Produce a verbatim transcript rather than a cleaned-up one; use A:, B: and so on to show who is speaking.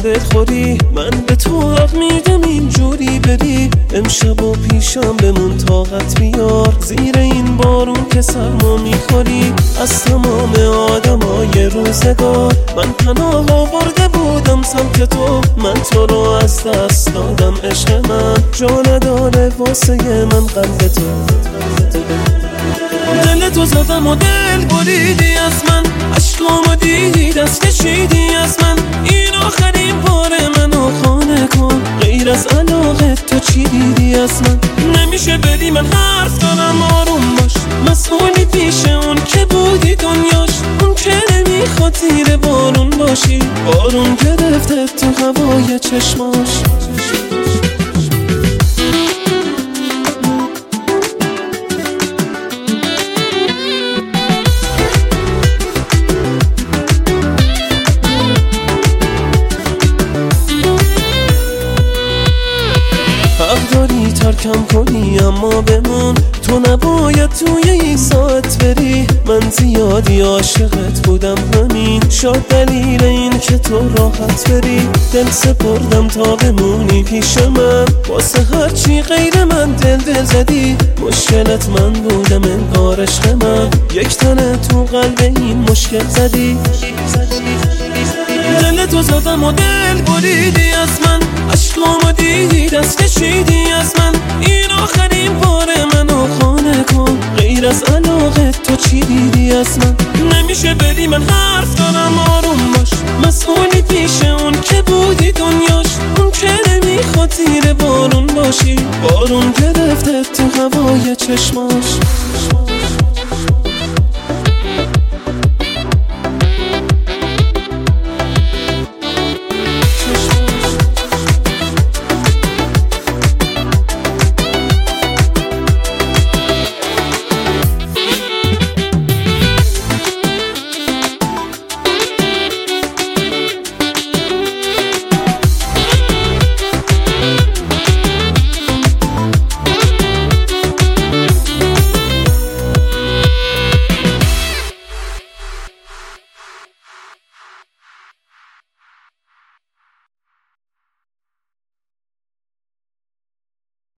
A: دل خوری، من به تو حق میدم اینجوری بری. امشب و پیشم بمون طاقت بیار، زیر این بارون که سرما میخوری. از تمام آدمای روزگار من پناه آورده بودم سمت تو، من تو رو از دست دادم. عشق من جا نداره واسه من قلب تو. دل تو زدم و دل بریدی از من، عشقامو دیدی دست کشیدی از من. این آخرین بار منو خانه کن، غیر از علاقه تو چی دیدی از من؟ نمیشه بدی من حرف دارم آروم باش، مسئولی پیش اون که بودی دنیاش. اون که نمیخواد زیر بارون باشی، بارون گرفته تو هوای چشماش. حق داری ترکم کنی اما بمون، تو نباید توی این ساعت بری. من زیادی عاشقت بودم همین شاد دلیل این که تو راحت بری. دل سپردم تا بمونی پیش من، واسه هرچی غیر من دل دل زدی. مشکلت من بودم انگار عشق من، یک تنه تو قلب این مشکل زدی. دل تو زدم و دل بریدی از من، عشقامو دیدی دست کشیدی از من. این آخرین بار منو خانه کن، غیر از علاقه تو چی دیدی از من؟ نمیشه بدی من حرف دارم آروم باش، مسئولی پیش اون که بودی دنیاش. اون که نمیخواد زیر بارون باشی، بارون گرفته تو هوای چشماش.